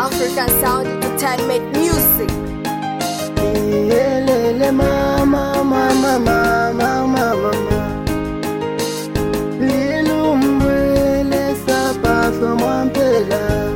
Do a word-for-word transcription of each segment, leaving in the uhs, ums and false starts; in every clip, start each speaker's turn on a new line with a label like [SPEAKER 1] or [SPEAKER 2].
[SPEAKER 1] African Sound Entertainment Music.
[SPEAKER 2] Lele mama mama mama mama Lilumbwele sapaso mwampela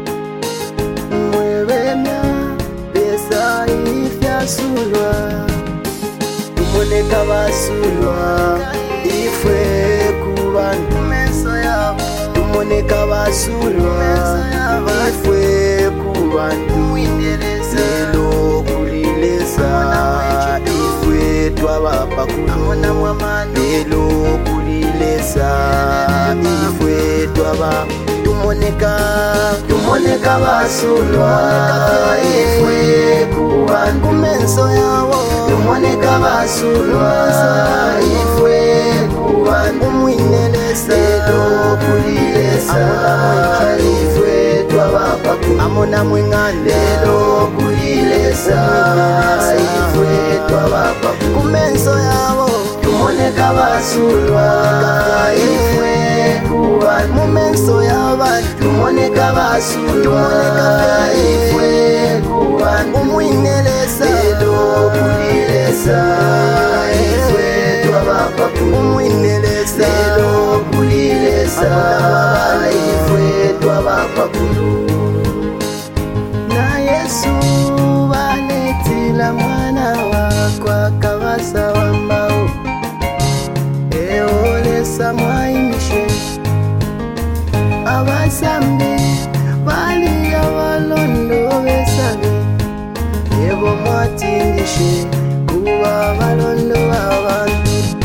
[SPEAKER 2] Mwewemya pesa ifya sulwa Tumoneka basulwa ifwe kubantu Tumoneka basulwa ifwe kubantu Lelo kulilesa ifwe twabapakulu Lelo kulilesa ifwe twaba Tumoneka Tumoneka basulwa ifwe kubantu Kumenso yawo Tumoneka basulwa ifwe kubantu Umwinelesa Lelo kulilesa ifwe twabapakulu Amona mwingane Lelo kulilesa ifwe twabapakulu Kumenso yawo Tumoneka basulwa ifwe kubantu Mumenso yabantu Tumoneka basulwa ifwe kubantu Umwinelesa Lelo kulilesa ifwe twabapakulu Umwinelesa Lelo kulilesa ifwe twabapakulu Na Yesu baletila mwana wakwa kabasa wa mbao Eolesa mwaimishe Abasambi bali abalondo besabe Ebo mwatindishe kuba abalondo abantu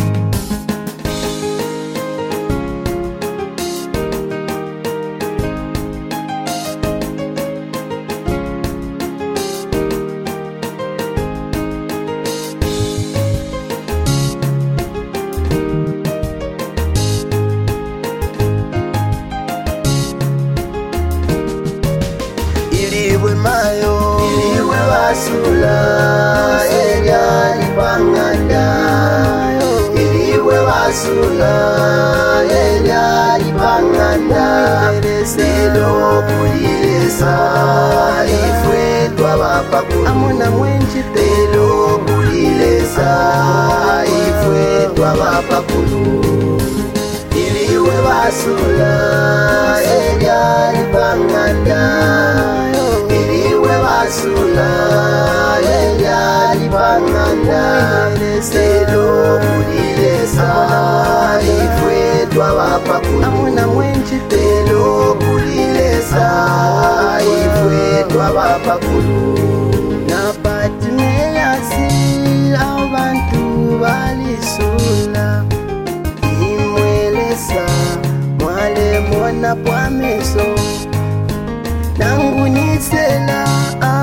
[SPEAKER 2] Iliwe mayo, iliwe basula, elia lipanganda Iliwe basula, elia lipanganda Lelo kulilesa, ifwe twabapakulu Amona mwenji lelo kulilesa, ifwe twabapakulu Iliwe basula, elia lipanganda Iliwe basula, elia lipanganda Lelo kulilesa, ifwe twabapakulu Amona mwenji lelo kulilesa, ifwe twabapakulu Napati meyasi, abantu balisula Imwelesa, mwale mwana pwameso Nangunisela